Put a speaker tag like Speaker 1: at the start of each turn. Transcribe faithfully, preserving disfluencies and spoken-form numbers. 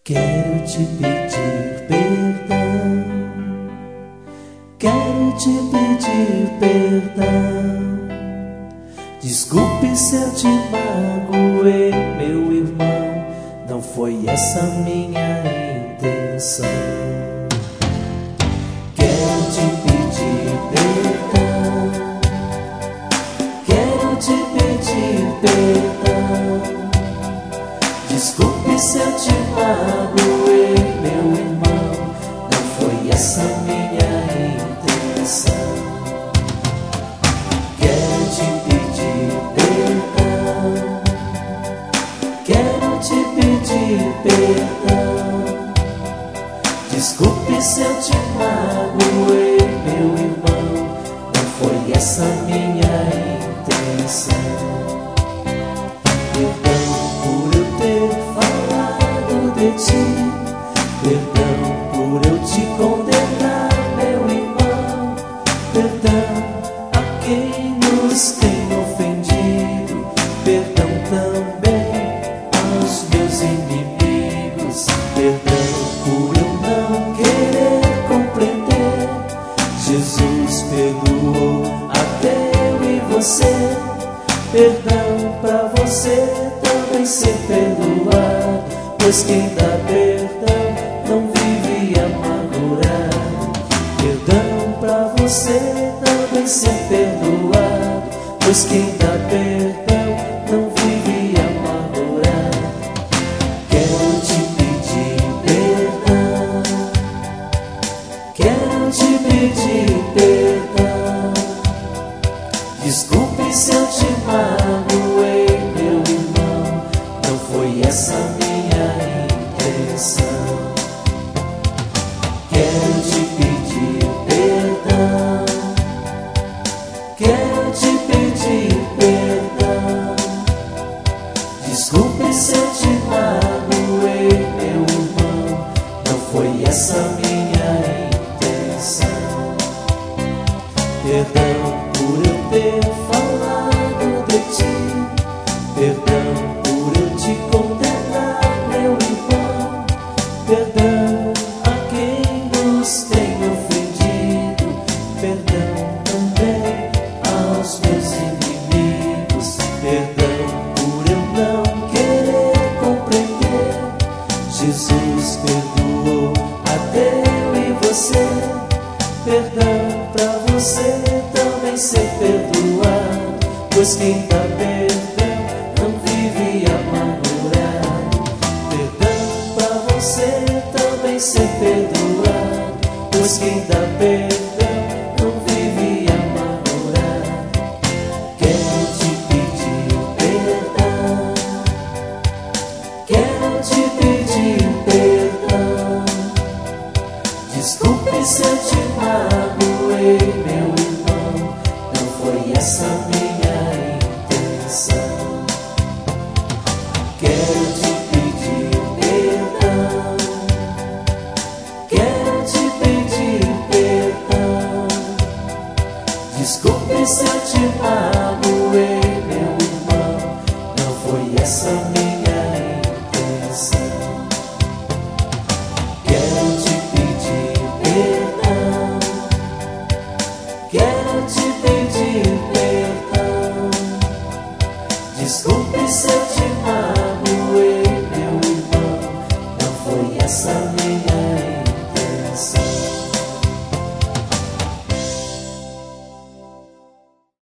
Speaker 1: Quero te pedir perdão, quero te pedir perdão. Desculpe se eu te magoei, meu irmão, não foi essa minha intenção. Quero te pedir perdão, quero te pedir perdão. Desculpe se eu te magoei, meu irmão, não foi essa minha intenção. Quero te pedir perdão, quero te pedir perdão. Desculpe se eu te magoei, meu irmão, não foi essa minha intenção. Perdão por eu te condenar, meu irmão. Perdão a quem nos tem ofendido. Perdão também aos meus inimigos. Perdão por eu não querer compreender. Jesus perdoou até eu e você. Perdão pra você também ser perdoado, pois quem dá perdão não vive amargurado. Perdão pra você também ser perdoado, pois quem dá perdão não vive amargurado. Quero te pedir perdão, quero te pedir perdão. Desculpe se eu te magoei, meu irmão, não foi essa minha intenção. Quero te pedir perdão, quero te pedir perdão. Desculpe se eu te magoei, meu irmão, não foi essa minha intenção. Perdão por eu ter falado de ti, perdão por eu te condenar, meu irmão. Perdão a quem nos tem ofendido. Perdão também aos meus inimigos. Perdão por eu não querer compreender. Jesus perdoou até eu e você. Perdão pra você também ser perdoado, pois quem dá perdão não vive amargurado. Perdão pra você também ser perdoado, pois quem dá perdão não vive amargurado. Quero te pedir perdão, quero te pedir perdão. Desculpe se eu te magoei, meu irmão, não foi essa minha intenção. Quero te pedir perdão, quero te pedir perdão. Desculpe se eu te magoei, meu irmão, não foi essa minha intenção. Quero te pedir perdão, quero te pedir perdão. Desculpe se eu te magoei, meu irmão, não foi essa minha intenção.